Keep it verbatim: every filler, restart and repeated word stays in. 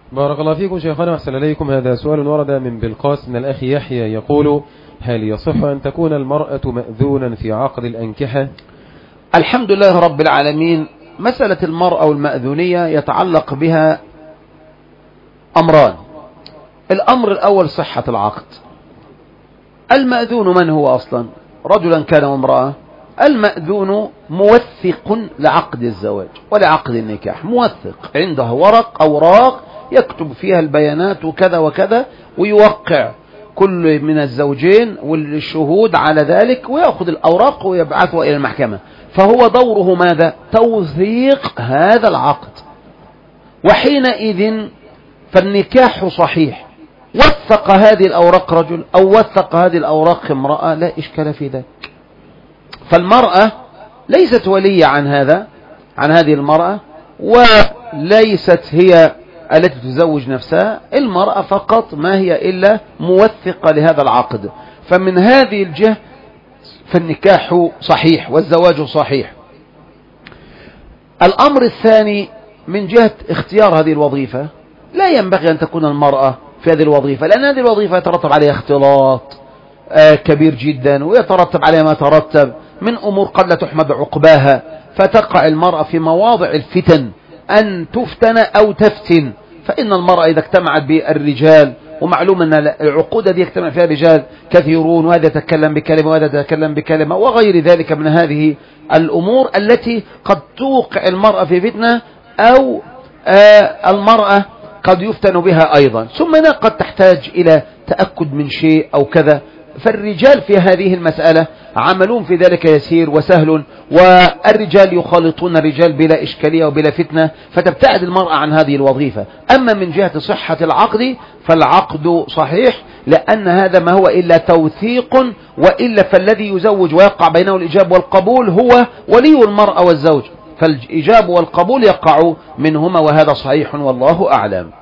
بارك الله فيكم شيخنا وأحسن إليكم. هذا سؤال ورد من بلقاس من الأخ يحيى يقول: هل يصح أن تكون المرأة مأذونا في عقد الأنكحة؟ الحمد لله رب العالمين. مسألة المرأة والمأذونية يتعلق بها أمران. الأمر الأول صحة العقد. المأذون من هو أصلا؟ رجلا كان وامرأة. المأذون موثق لعقد الزواج ولعقد النكاح، موثق عنده ورق أوراق يكتب فيها البيانات وكذا وكذا، ويوقع كل من الزوجين والشهود على ذلك، ويأخذ الأوراق ويبعثها إلى المحكمة. فهو دوره ماذا؟ توثيق هذا العقد. وحينئذ فالنكاح صحيح. وثق هذه الأوراق رجل أو وثق هذه الأوراق امرأة، لا إشكال في ذلك. فالمرأة ليست ولية عن هذا عن هذه المرأة، وليست هي التي تزوج نفسها. المرأة فقط ما هي إلا موثقة لهذا العقد. فمن هذه الجهة فالنكاح صحيح والزواج صحيح. الأمر الثاني من جهة اختيار هذه الوظيفة، لا ينبغي أن تكون المرأة في هذه الوظيفة، لأن هذه الوظيفة يترتب عليها اختلاط آه كبير جدا، ويترتب عليها ما ترتب من أمور قد لا تحمد عقباها، فتقع المرأة في مواضع الفتن أن تفتن أو تفتن. فإن المرأة إذا اجتمعت بالرجال، ومعلوم أن العقود دي يجتمع فيها رجال كثيرون، وهذا يتكلم بكلمة وهذا يتكلم بكلمة وغير ذلك من هذه الأمور التي قد توقع المرأة في فتنة، أو آه المرأة قد يفتن بها أيضا. ثم قد تحتاج إلى تأكد من شيء أو كذا. فالرجال في هذه المسألة عملون في ذلك يسير وسهل، والرجال يخالطون الرجال بلا إشكالية وبلا فتنة، فتبتعد المرأة عن هذه الوظيفة. أما من جهة صحة العقد فالعقد صحيح، لأن هذا ما هو إلا توثيق، وإلا فالذي يزوج ويقع بينه الإجاب والقبول هو ولي المرأة والزوج، فالإجاب والقبول يقع منهما، وهذا صحيح والله أعلم.